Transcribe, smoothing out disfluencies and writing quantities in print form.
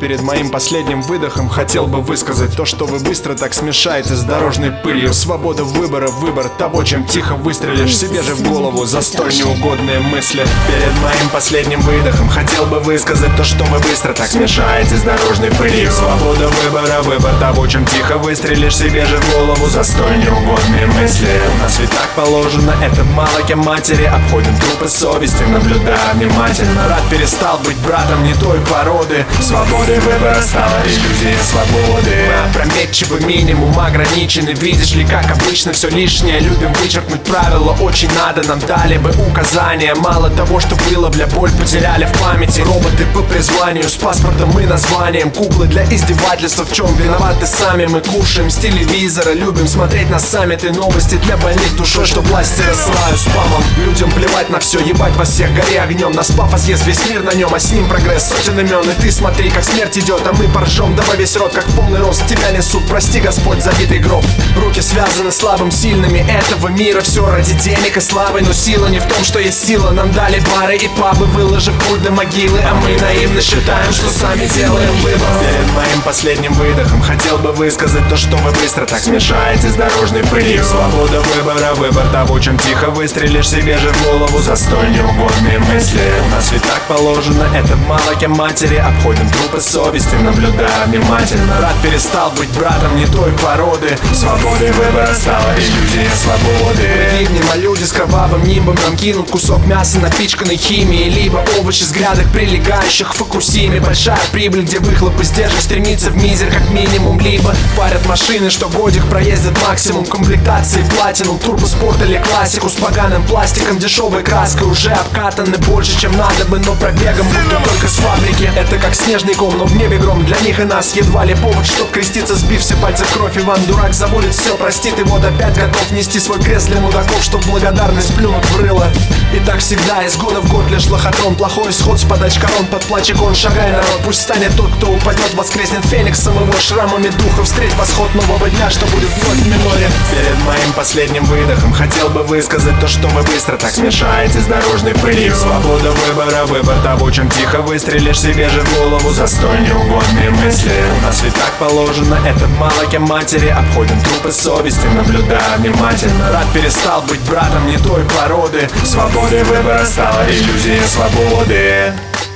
Перед моим последним выдохом хотел бы высказать то, что вы быстро так смешаете с дорожной пылью. Свобода выбора, выбор того, чем тихо выстрелишь себе же в голову за столь неугодные мысли. Перед моим последним выдохом хотел бы высказать то, что вы быстро так смешаете с дорожной пылью. Свобода выбора, выбор того, чем тихо выстрелишь себе же в голову за столь неугодные мысли. У нас ведь так положено, это в молоке матери. Обходим трупы совести, наблюдая внимательно. Брат перестал быть братом не той породы. Свобода выбора стала иллюзией свободы. Мы опрометчивы, минимум ограничены. Видишь ли, как обычно все лишнее. Любим вычеркнуть правила, очень надо. Нам дали бы указания. Мало того, что было, бля, боль потеряли в памяти. Роботы по призванию, с паспортом и названием. Куклы для издевательства, в чем виноваты сами. Мы кушаем с телевизора, любим смотреть на саммиты. Новости для больных душой, что власти рассылают спамом. Людям плевать на все, ебать вас всех, гори огнем. Нас пафос ест весь мир на нем, а с ним прогресс сотен имен. И ты смотри, как смерть идет, а мы поржем, да во весь рот, как полный рост. Тебя несут, прости, Господь, забитый гроб. Руки связаны слабым, сильными этого мира. Все ради денег и славы, но сила не в том, что есть сила. Нам дали бары и пабы, выложив путь до могилы. А мы наивно считаем, что сами делаем выбор. Перед моим последним выдохом хотел бы высказать то, что вы быстро так смешаете с дорожной пылью. Свобода выбора, выбор того, чем тихо выстрелишь себе же в голову за столь неугодные мысли. У нас ведь так положено, это в молоке матери. Обходим трупы совести, наблюдая внимательно. Брат перестал быть братом не той породы. Свобода выбора стала иллюзией свободы. Прикинем, а люди с кровавым нимбом нам кинут кусок мяса, напичканный химией. Либо овощи с грядок, прилегающих к Фукусиме. Большая прибыль, где выхлопы сдержек стремится в мизер как минимум. Либо парят машины, что годик проездят максимум. Комплектации платинум, турбоспорт или классику с поганым пластиком, дешевой краской. Уже обкатаны больше, чем надо бы, но пробегом будто только с фабрики. Это как снежный ком, но в небе гром. Для них и нас едва ли повод, чтоб креститься, сбив все пальцы в кровь. Иван дурак забудет все, простит, и вот опять готов нести свой крест для мудаков, чтоб благодарность плюнуть в рыло. И так всегда, из года в год лишь лохотрон. Плохой исход с подач корон, под плач икон. Шагай, народ, пусть станет тот, кто упадет, воскреснет фениксом его шрамами духа. Встреть восход нового дня, что будет вновь в миноре. Перед моим последним выдохом хотел бы высказать то, что вы быстро так смешаете с дорожной пылью. Свобода выбора, выбор того, чем тихо выстрелишь себе же в голову за столь неугодные мысли. У нас ведь так положено, это в молоке матери. Обходим трупы совести, наблюдая внимательно. Брат перестал быть братом не той породы. Свобода выбора стала иллюзией свободы.